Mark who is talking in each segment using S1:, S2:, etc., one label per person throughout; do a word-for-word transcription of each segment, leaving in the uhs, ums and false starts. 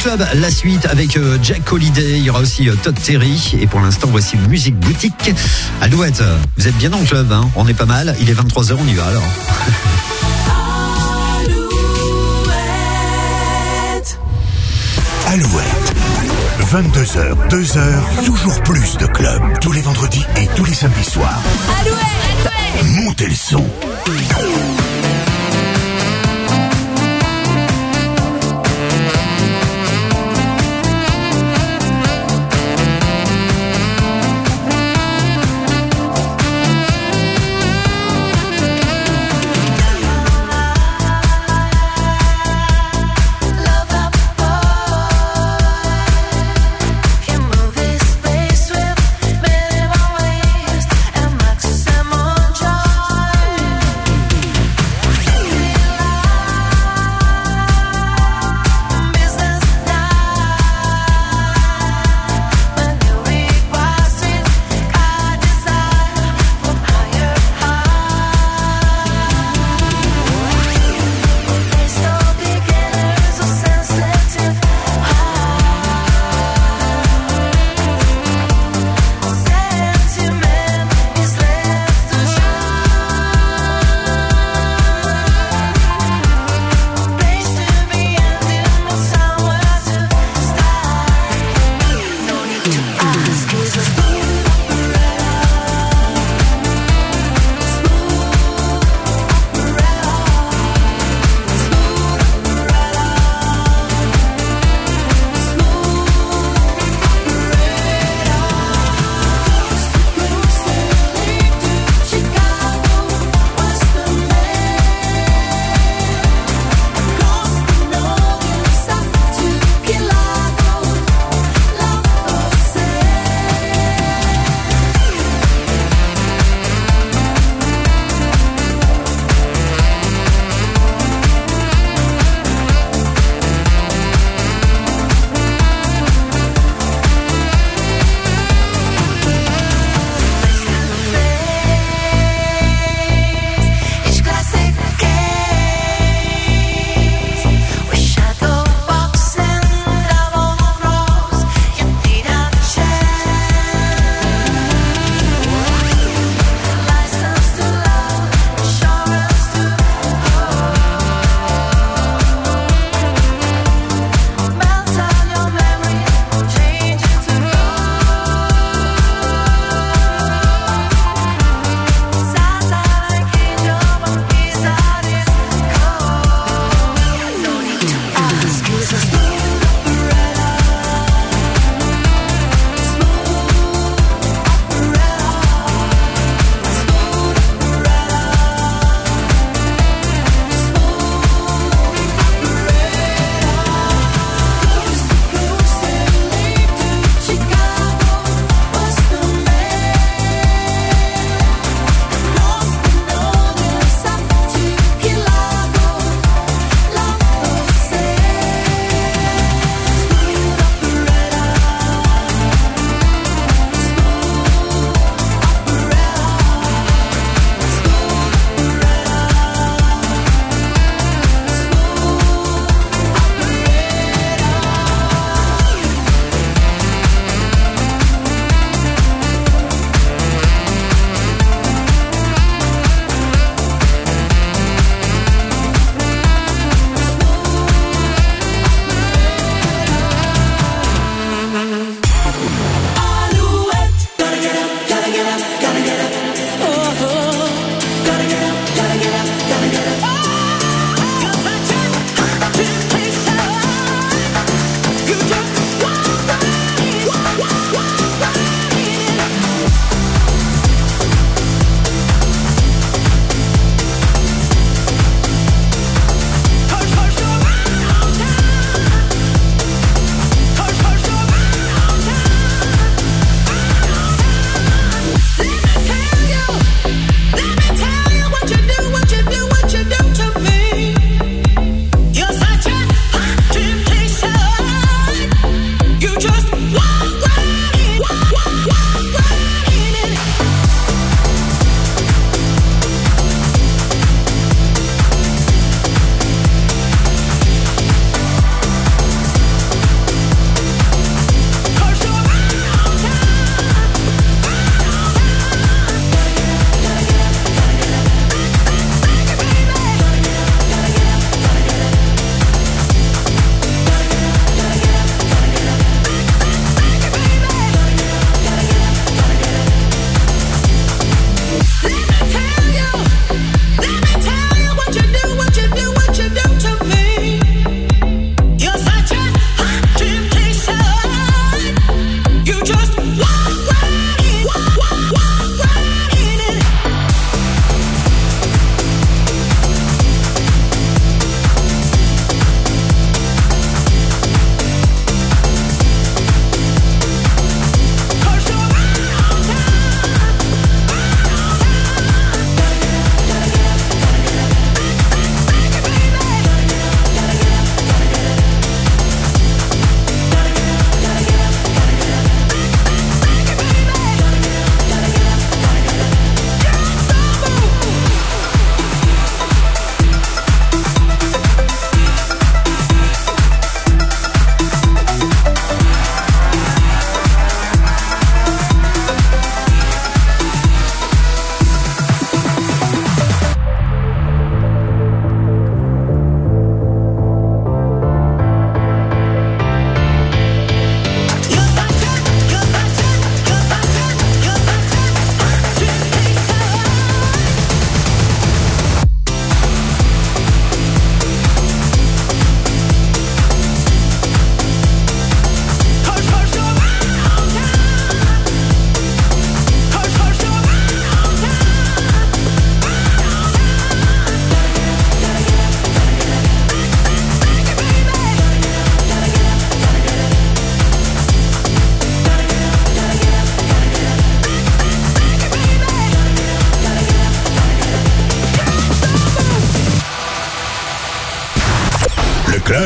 S1: club, la suite avec euh, Jack Holiday, il y aura aussi euh, Todd Terry. Et pour l'instant, voici Musique Boutique. Alouette, vous êtes bien dans le club, hein, on est pas mal. Il est vingt-trois heures, on y va alors.
S2: Alouette. vingt-deux heures, deux heures, toujours plus de clubs. Tous les vendredis et tous les samedis soirs.
S3: Alouette.
S2: Montez le son.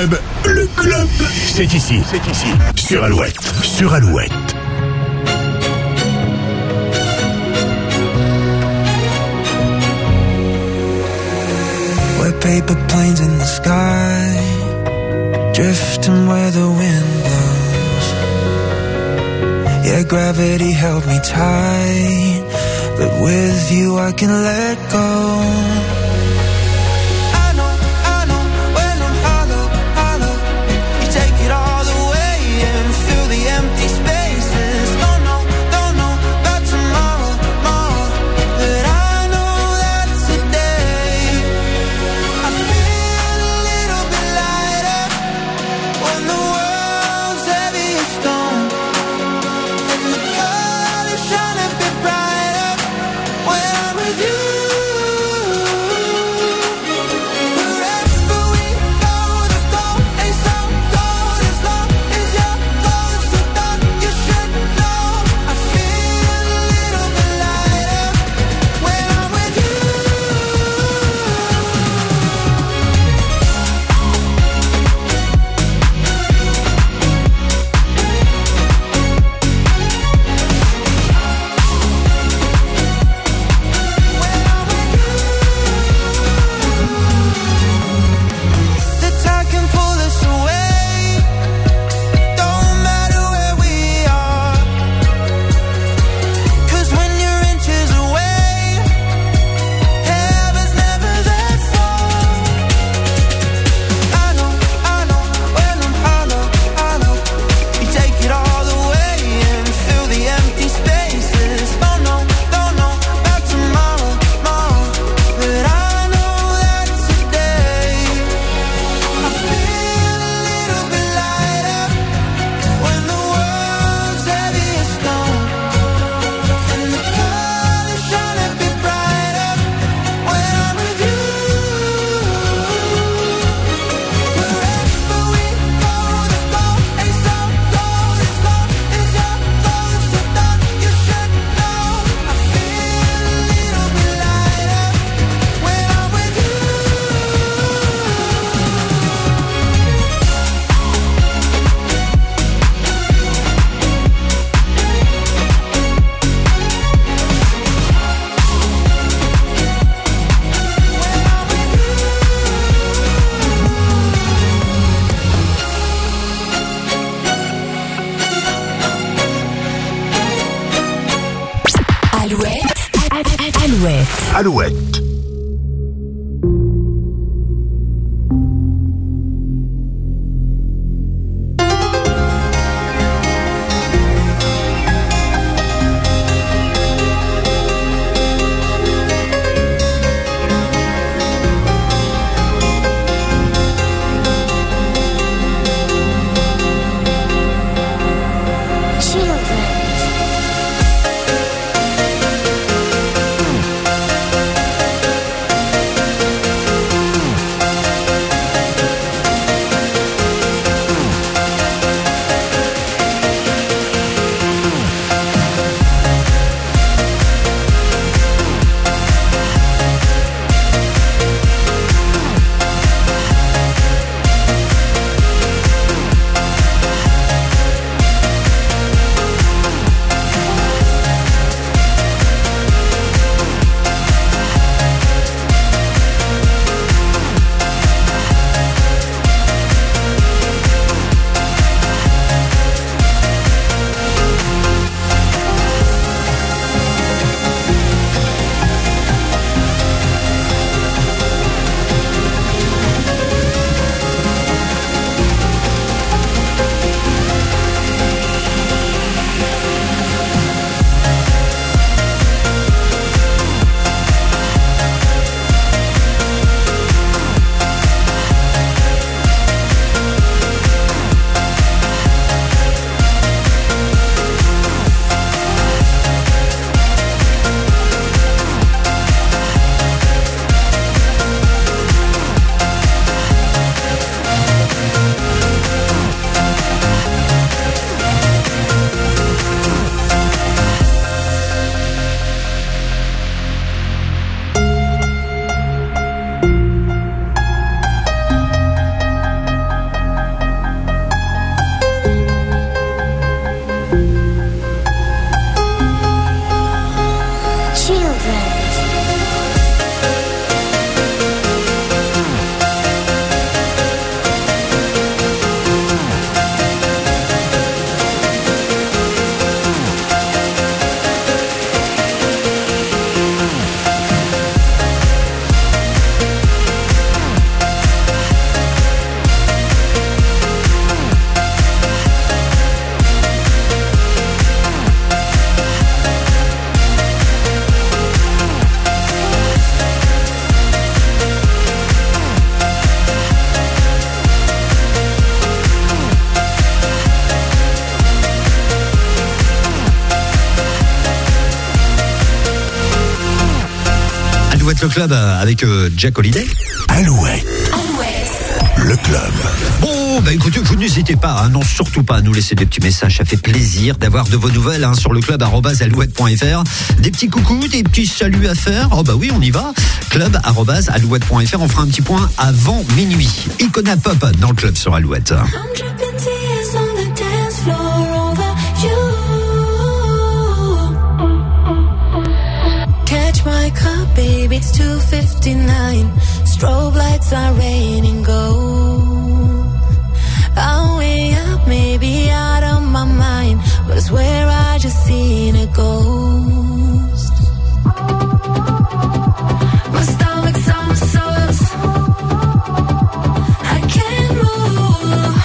S2: club, le club, c'est ici, c'est ici, sur Alouette, sur Alouette.
S4: We're paper planes in the sky, drifting where the wind blows. Yeah, gravity held me tight, but with you I can let go.
S2: Alouette.
S4: Children.
S1: Alouette le club avec euh, Jack Holiday.
S2: Alouette. Le club.
S1: Bon, bah écoutez, vous n'hésitez pas, hein, non surtout pas à nous laisser des petits messages, ça fait plaisir d'avoir de vos nouvelles hein, sur le club arobase alouette point fr. Des petits coucous, des petits saluts à faire. Oh bah oui, on y va. Club arobase alouette point fr, on fera un petit point avant minuit. Icona Pop dans le club sur Alouette.
S5: Catch my cup, baby, it's two fifty-nine. Strobe lights are raining gold. I'll way up, maybe out of my mind, but I swear I just seen a ghost. My stomach's on the sauce. I can't move.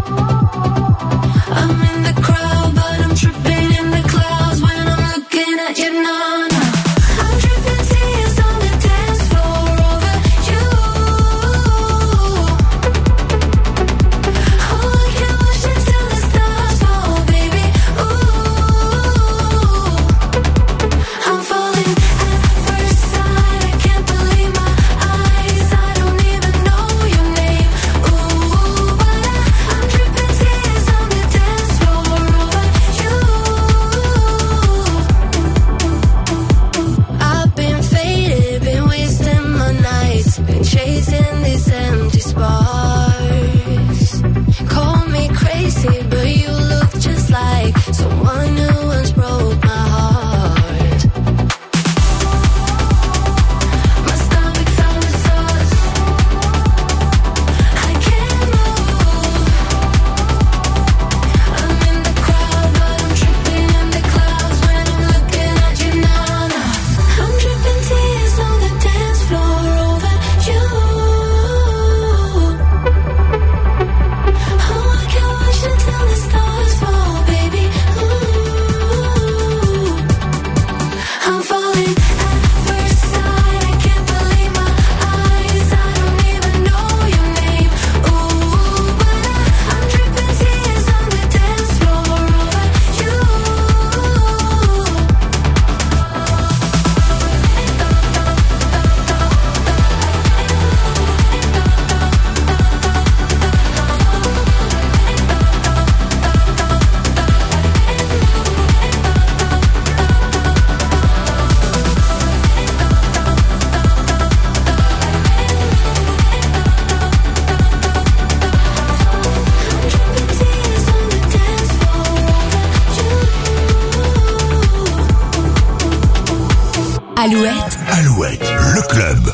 S5: I'm in the crowd, but I'm tripping in the clouds when I'm looking at you now. Chasing these empty sparks. Call me crazy, but you look just like someone who once broke my heart. My stomach's on the sauce. I can't move. I'm in the crowd, but I'm tripping in the clouds when I'm looking at you now. I'm dripping tears on the dance floor over you. Alouette.
S2: Alouette, le club.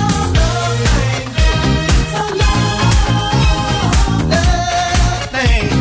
S6: Thing.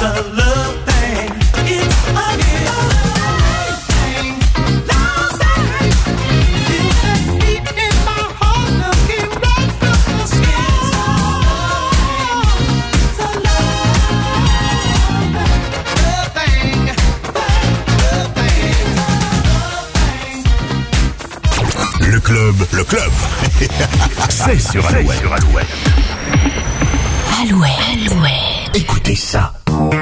S2: Le club, c'est sur Alouette. Alouette.
S3: Alouette. Alouette.
S2: Écoutez ça.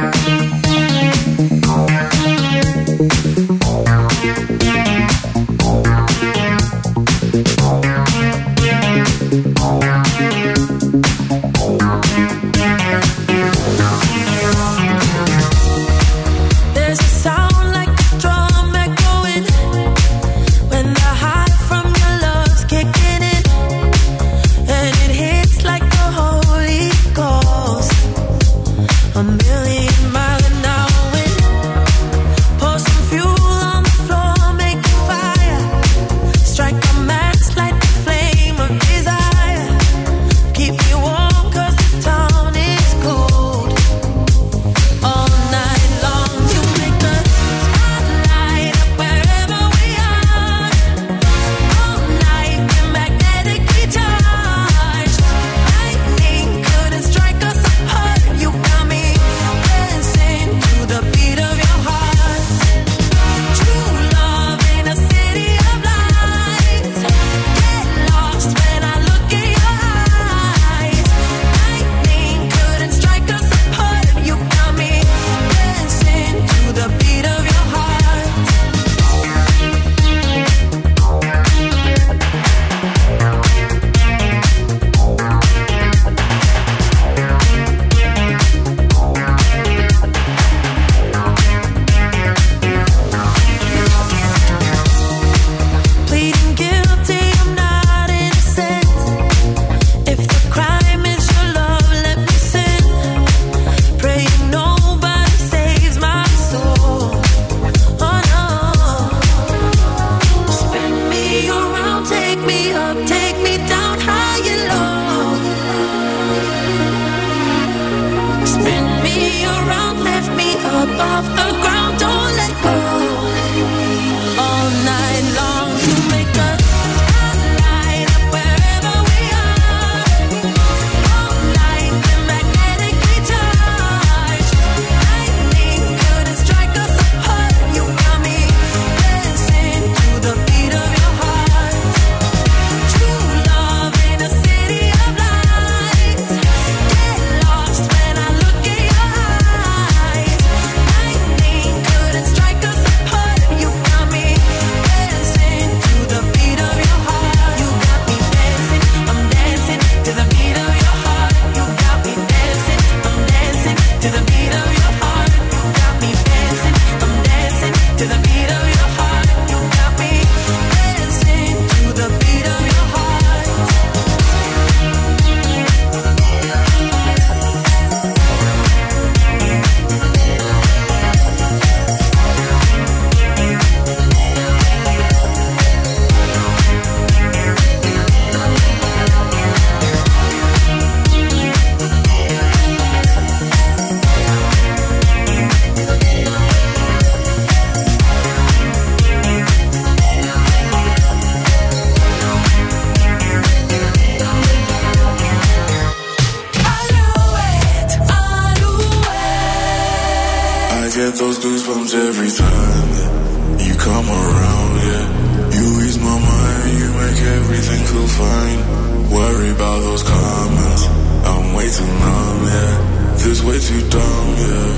S6: get those goosebumps every time you come around, yeah. You ease my mind, you make everything feel fine. Worry about those comments, I'm way too numb, yeah. This way too dumb, yeah.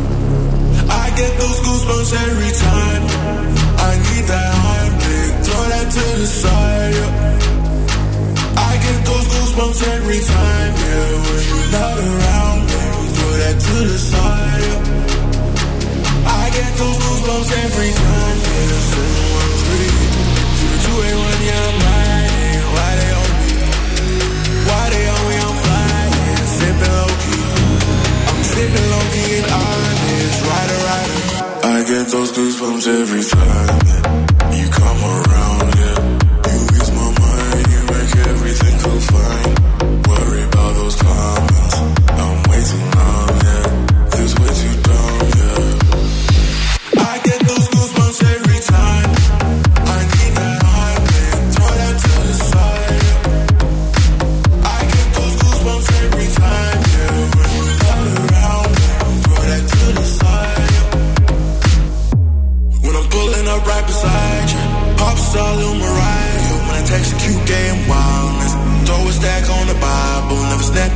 S6: I get those goosebumps every time I need that heartbeat, throw that to the side, yeah. I get those goosebumps every time, yeah. When you're not around, baby, throw that to the side, yeah. I get those goosebumps every time, yeah. seven one three, zero two eight one, yeah, I'm riding. Why they on me? Why they on me? I'm flying, sipping low-key. I'm sipping low-key and honest, rider, rider. I get those goosebumps every time, yeah. You come around, yeah. You ease my mind, you make everything feel fine. Worry about those comments, I'm way too numb, yeah.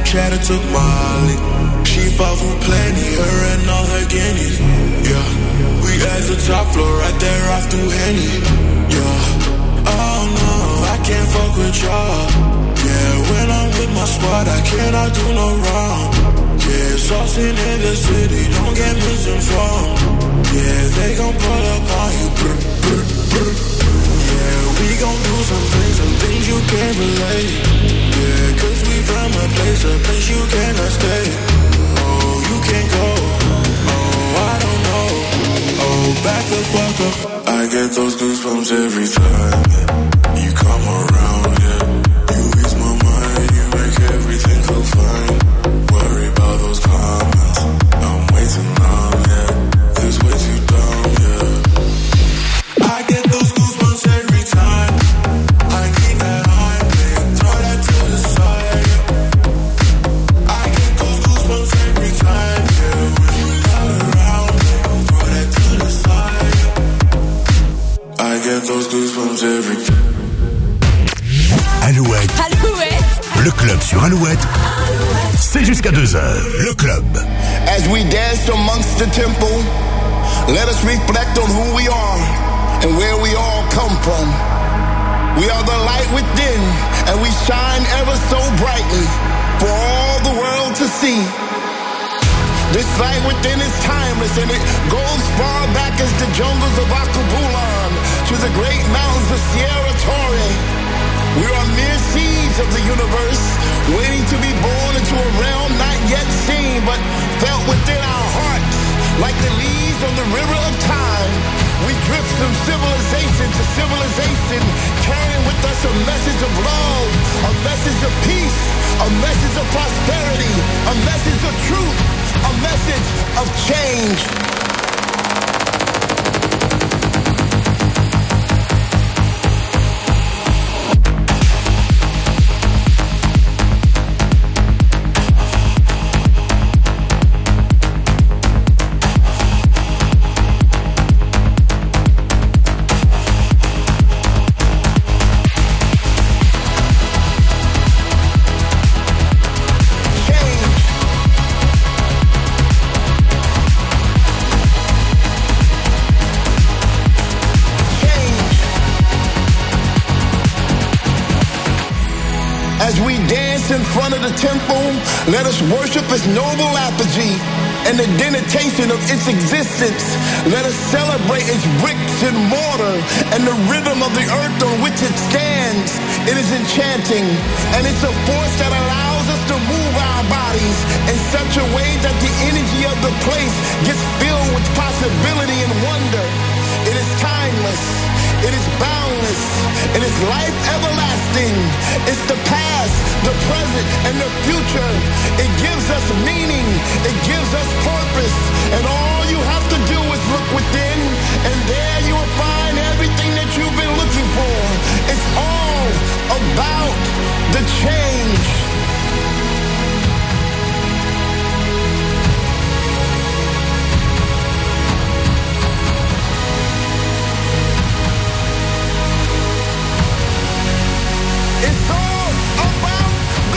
S6: chatter took Molly. She fought for plenty, her and all her guineas. Yeah, we at the top floor, right there off through Henny. Yeah, oh no, I can't fuck with y'all. Yeah, when I'm with my squad, I cannot do no wrong. Yeah, saucing in the city, don't get misinformed. Yeah, they gon' pull up on you. Brr, brr, brr. Yeah, we gon' do some things, some things you can't relate. Yeah, cause we from a place, a place you cannot stay. Oh, you can't go. Oh, I don't know. Oh, back the fuck up. I get those goosebumps every time you come around, yeah. You ease my mind, you make everything feel fine. Worry about those comments, I'm way too numb, yeah. This way too dumb, yeah. I get those goosebumps every time I need that high, man, throw that to the side, yeah. I get those goosebumps every time, yeah. When you're not around, man, throw that to the side, yeah. I get those goosebumps every time.
S2: Alouette.
S3: Alouette.
S2: Le club sur Alouette. C'est jusqu'à deux heures. Le club.
S7: As we dance amongst the temple, let us reflect on who we are and where we all come from. We are the light within, and we shine ever so brightly for all the world to see. This light within is timeless, and it goes far back as the jungles of Akabulan to the great mountains of Sierra Torre. We are mere seeds of the universe, waiting to be born into a realm not yet seen, but felt within our hearts, like the leaves on the river of time. We drift from civilization to civilization, carrying with us a message of love, a message of peace, a message of prosperity, a message of truth, a message of change. In front of the temple, let us worship its noble apogee and the denotation of its existence. Let us celebrate its bricks and mortar and the rhythm of the earth on which it stands. It is enchanting, and it's a force that allows us to move our bodies in such a way that the energy of the place gets filled with possibility and wonder. It is timeless. It is boundless. It is life everlasting. It's the past, the present, and the future. It gives us meaning. It gives us purpose. And all you have to do is look within, and there you will find everything that you've been looking for. It's all about the change. It's all about the change.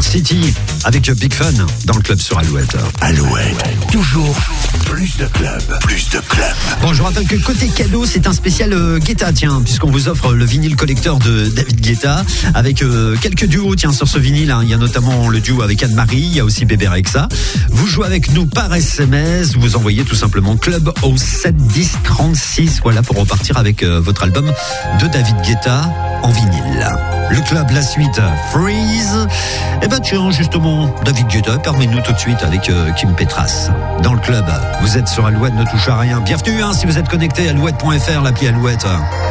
S1: City avec Big Fun dans le club sur Alouette.
S2: Alouette, toujours plus de clubs, plus de clubs.
S1: Bon, je vous rappelle que côté cadeau, c'est un spécial euh, Guetta, tiens, puisqu'on vous offre le vinyle collecteur de David Guetta avec euh, quelques duos, tiens, sur ce vinyle. Hein. Il y a notamment le duo avec Anne-Marie, il y a aussi Bébé Rexha. Vous jouez avec nous par S M S, vous envoyez tout simplement club au sept dix trente-six, voilà, pour repartir avec euh, votre album de David Guetta en vinyle. Le club, la suite, Freeze. Et ben tiens, justement, David Guetta, permets-nous tout de suite avec euh, Kim Petras. Dans le club, vous êtes sur Alouette, ne touche à rien. Bienvenue, hein, si vous êtes connecté à alouette point f r, l'appli Alouette.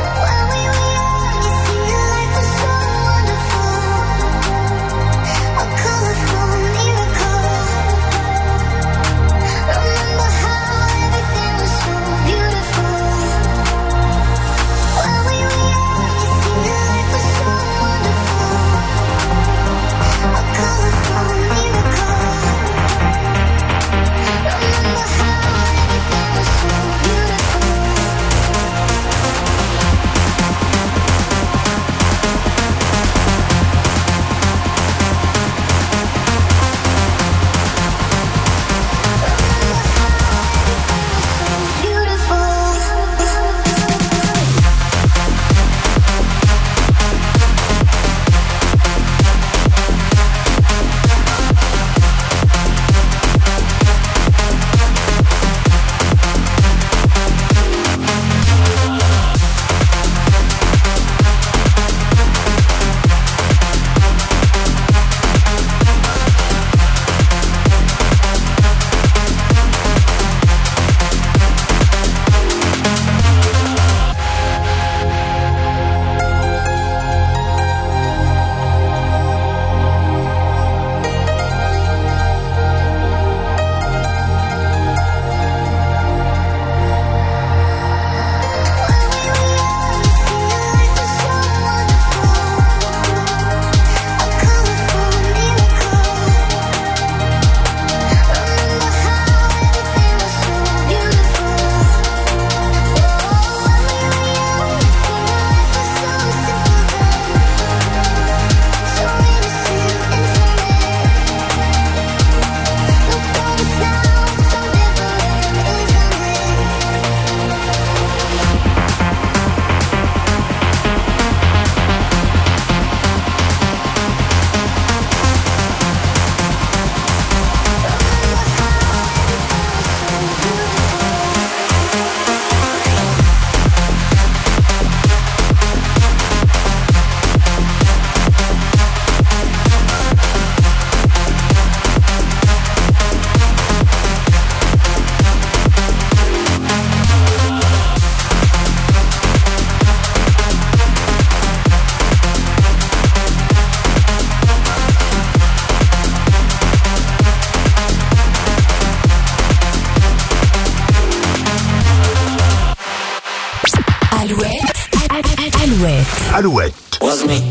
S2: Alouette.
S8: Was me.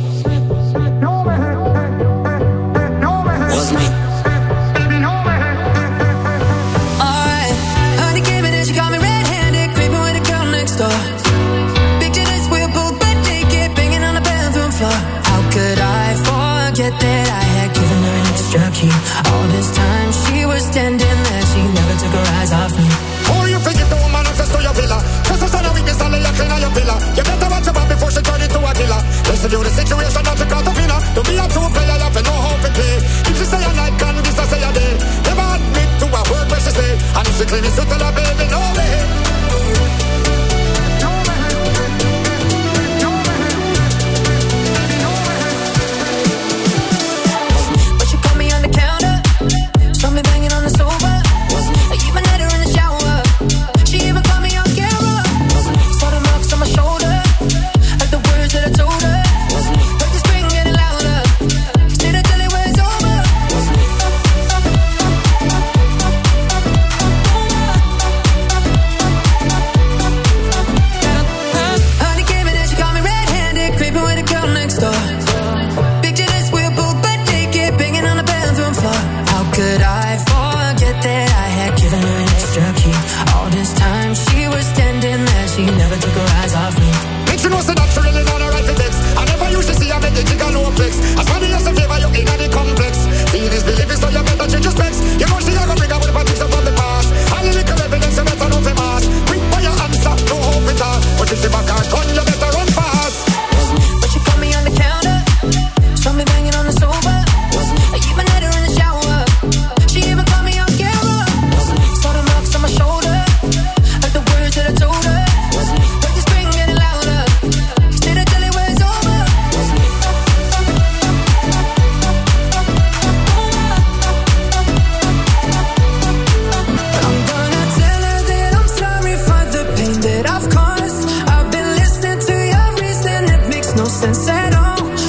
S8: Was me.
S9: Alright, honey came in and she caught me red-handed, creeping with a girl next door. Picture this, we're both butt naked, banging on the bathroom floor. How could I forget that I had given her an extra key? All this time she was standing there, she never took her eyes off me.
S10: Oh, you think you don't manifest to your villa? Just a son of weakness and lay a clean on your pillar. You better watch your back before she turn into a killer. Listen to the situation, not to cut up in her. Don't be a true player, you have to know how to play. If she say a night, can this I say a day? Never admit to a word where she say. And if she clean it, so tell her, baby, no way.
S9: But she caught me on the counter, saw me banging on the sofa. I even had her in the shower. She even caught me on camera. Saw the marks on my shoulder, like the words that I told her. Heard the string getting louder, stayed until it was over.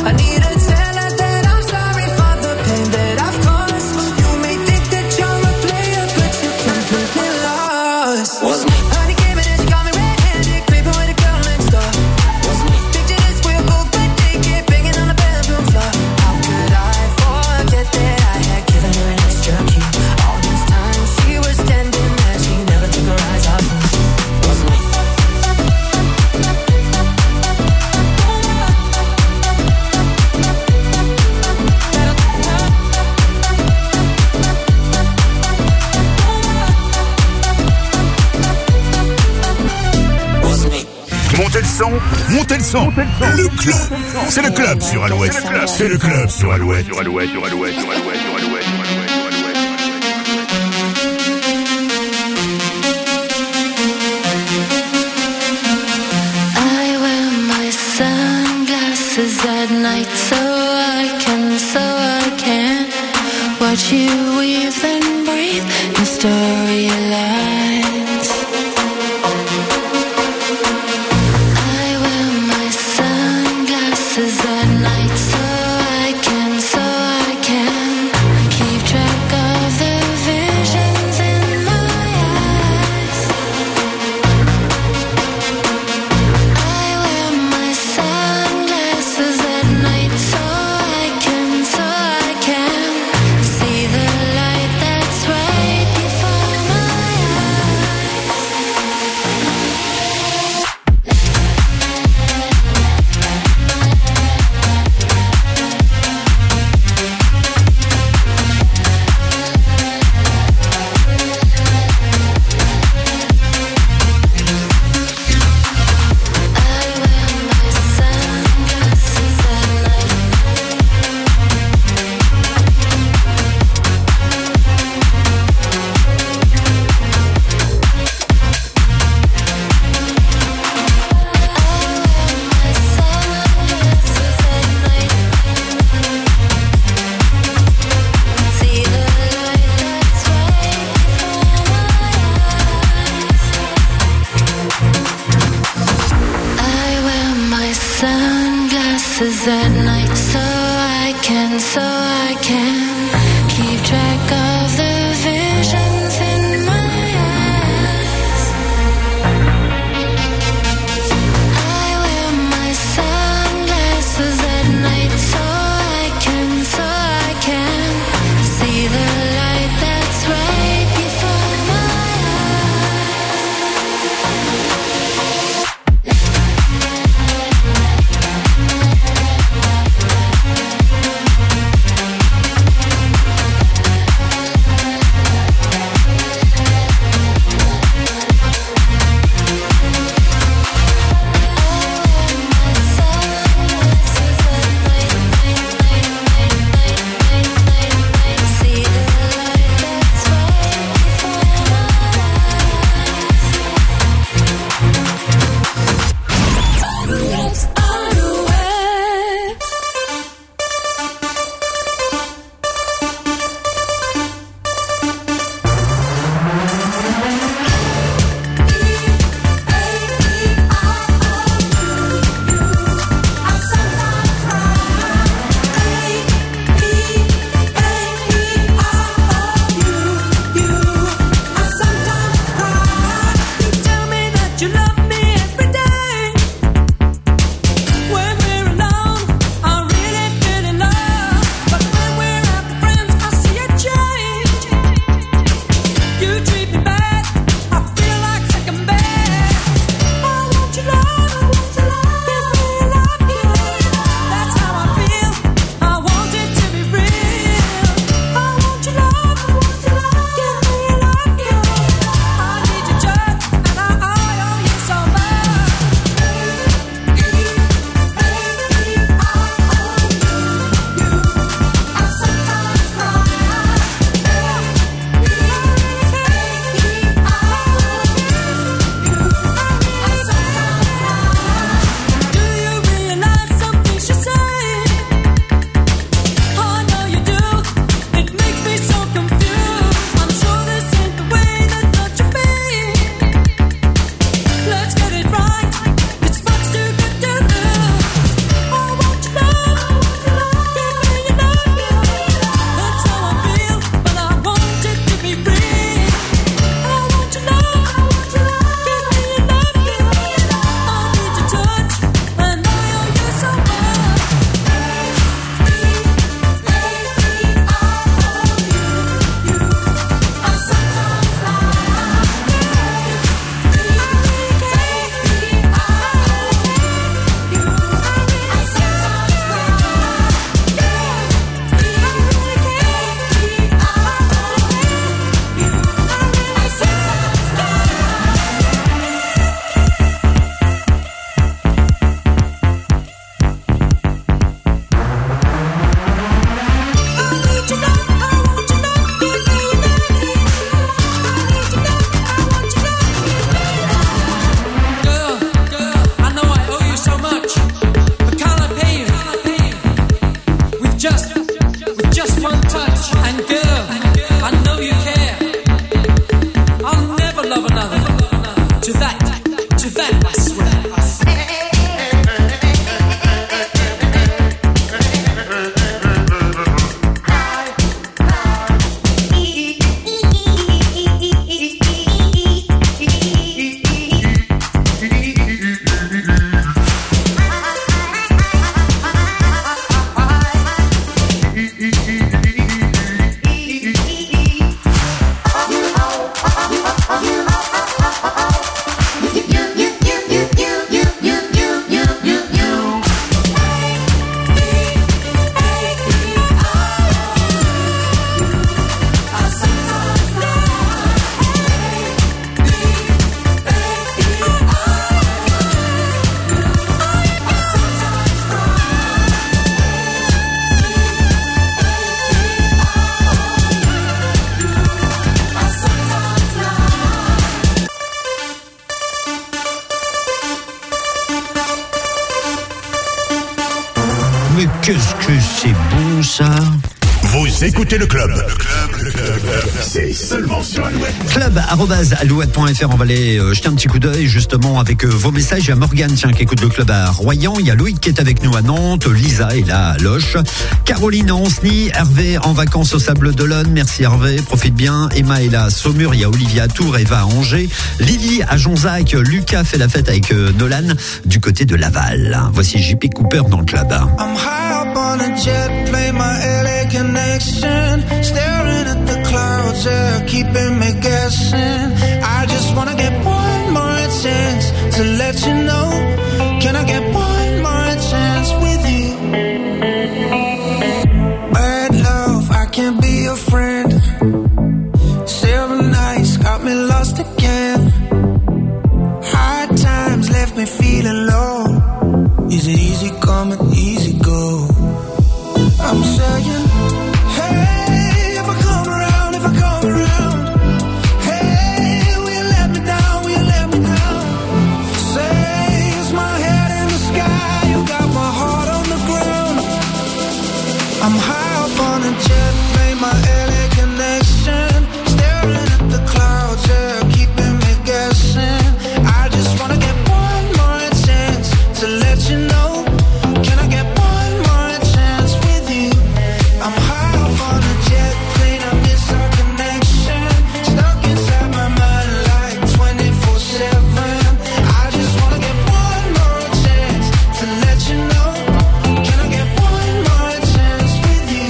S9: I need to tell her that I'm sorry for the pain that I've caused. You may think that you're a player, but you're completely lost.
S8: Was me.
S9: Honey came in and she got me red-handed, creeping with a girl next door.
S8: Was me.
S9: Picture this, we're both butt naked, banging on the bathroom floor. How could I forget that I had given her an extra key? All this time she was standing there, she never took her eyes off me.
S8: Was me. Was me.
S2: Montez le son, montez le son. Le club, c'est le club sur Alouette. C'est le club sur Alouette. Sur Alouette, sur Alouette, sur Alouette, sur Alouette, sur Alouette, sur Alouette.
S5: I wear my sunglasses at night so I can, so I can watch you weave then breathe in storylines. I wear my sunglasses at night so I can, so I can keep track of the visions in my eyes. I wear my sunglasses at night so I can, so I can see the light that's right before my eyes. I wear my sunglasses at night. I wear my sunglasses at night so I can, so I can keep track of the visions in my eyes. I wear my sunglasses at night so I can, so I can see the light that's right before my eyes.
S1: Qu'est-ce que c'est bon ça?
S2: Vous écoutez le club. Le club, le club, c'est seulement sur Alouette.
S1: Club arobase alouette point f r. On va aller euh, jeter un petit coup d'œil justement avec euh, vos messages. Il y a Morgane, tiens, qui écoute le club à Royan. Il y a Loïc qui est avec nous à Nantes. Lisa est là à Loche. Caroline à Anceny. Hervé en vacances au Sable d'Olonne. Merci Hervé, profite bien. Emma est là à Saumur. Il y a Olivia à Tours. Eva à Angers. Lily à Jonzac. Lucas fait la fête avec euh, Nolan du côté de Laval. Voici J P Cooper dans le club.
S4: I'm high up on a jet, play my L A connection, staring at the clouds, yeah, keeping me guessing. I just wanna get one more chance to let you know. Can I get one more chance with you? Bad love, I can't be your friend. Silver nights got me lost again. Hard times left me feeling low. Is it easy coming, easy go? I'm saying, hey, if I come around, if I come around, hey, will you let me down, will you let me down? Say, is my head in the sky, you got my heart on the ground. I'm high up on a jet, play my L A connection, staring at the clouds, yeah, keeping me guessing. I just wanna get one more chance to let you know. Can I get one more chance with you? I'm high up on a jet plane, I miss our connection. Stuck inside my mind like twenty-four seven. I just wanna get one more chance to let you know. Can I get one more chance with you?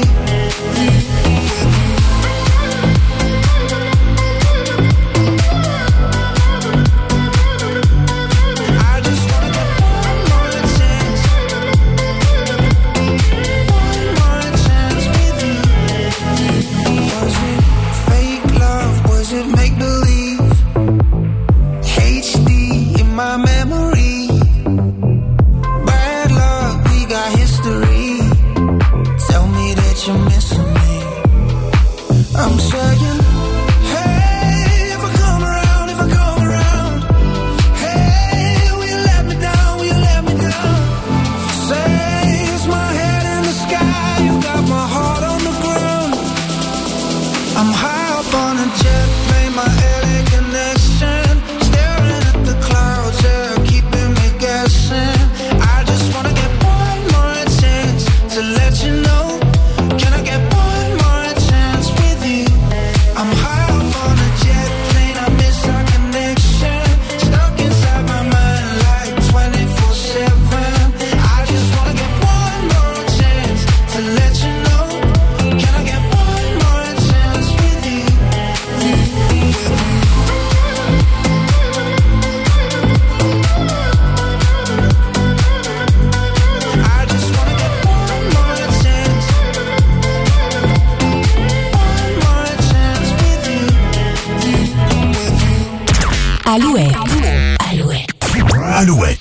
S4: I just wanna get one more chance. One more chance with you. Was it fake love? Was it make believe? H D in my memory. Bad luck, we got history. Tell me that you're missing me. I'm saying, hey, if I come around, if I come around, hey, will you let me down, will you let me down? Say, is my head in the sky, you got my heart on the ground. I'm high up on a jet, play my L A connection, staring at the clouds, yeah, keeping me guessing. I just wanna get one more chance to let you know. Can I get one more chance with you? I'm high up on a jet plane, I miss our connection. Stuck inside my mind like twenty-four seven. I just wanna get one more chance to let you know. Can I get one more chance with you? I just wanna get one more chance. One more chance with you.
S3: Alouette. Alouette.
S2: Alouette.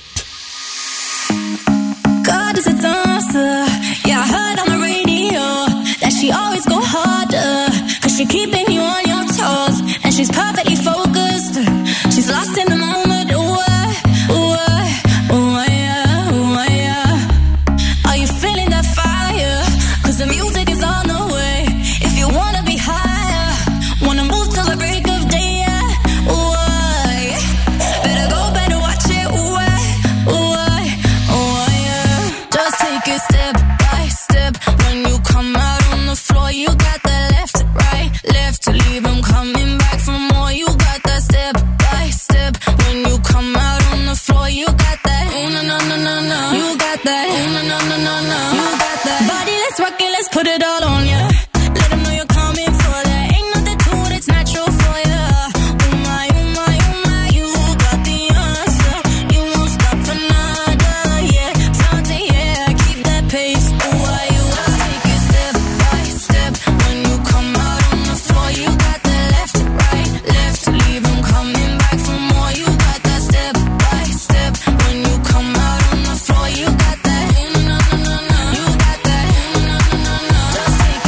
S5: God is a dancer. Yeah, I heard on the radio that she always go harder. Cause she keeping you on your toes. And she's perfectly focused. She's lost in the moment. Ooh, uh, ooh, uh, ooh, uh, yeah, ooh, uh, yeah. Are you feeling that fire? Cause the music is on the way. If you wanna be higher, wanna move till the break of day, yeah. Ooh, uh, yeah. Better go, better watch it. Ooh, uh, ooh, uh, ooh, uh, yeah. Just take it step by step. When you come out on the floor, you got that left to right, left to leave 'em coming back for more. You got that step by step. When you come out on the floor, you got that. Ooh, no, no, no, no, no. You got that. Ooh, no, no, no, no, no. You got that. Body, let's rock it, let's put it all on ya. Let 'em know you're coming for that. Ain't nothing to it, it's natural for ya. Ooh, my, ooh, my, ooh, my. You got the answer. You won't stop for nada, yeah. Flaunt it, yeah. Keep that pace. Ooh, why you just take it step by step. When you come out on the floor, you got that left to right, left to leave 'em coming back for more. You got that step by step. When you come out on the floor, you got that. Ooh, no, no, no, no, no. You got that. Ooh, no, no, no, no. Just take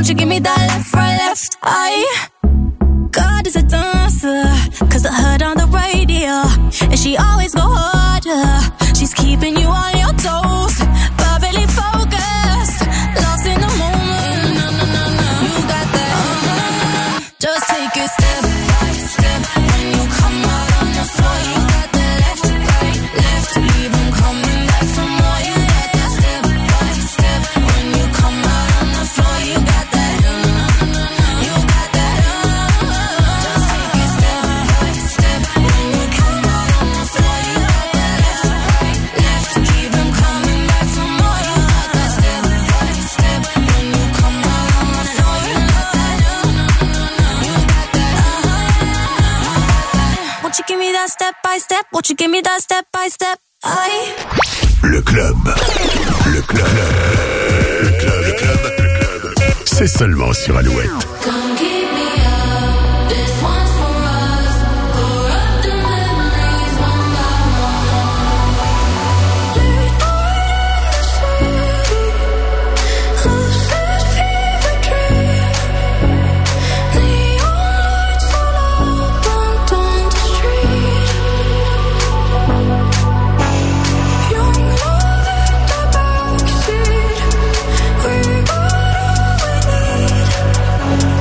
S5: you give me that left, right, left? I God is a dancer, cause I heard on the radio, and she always go harder. She's keeping you on your toes, perfectly focused, lost in the moment. No, no, no, no. You got that. Uh, just take it step by step. When you come out on the floor, you got that left, right, left. Leave 'em coming back for more. You got that step by step. When you come out on the floor, you got that. You got that. Just take it step by step. When you come out on the floor, you got that left, right, left. Keep 'em coming back for more. You got that step by step. When you come out on the floor, you got that. You got that. Won't you give me that step by step? Won't you give me that step by step? I.
S2: Le club. Le club. Le club. Le club. Le club. C'est seulement sur Alouette.
S5: Come keep me up. This one's for us. Pour up the memories one by one. Late night in the city, a sad fever dream. Neon lights all up on the street. Young love in the backseat. We got all we need.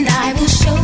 S5: and I will show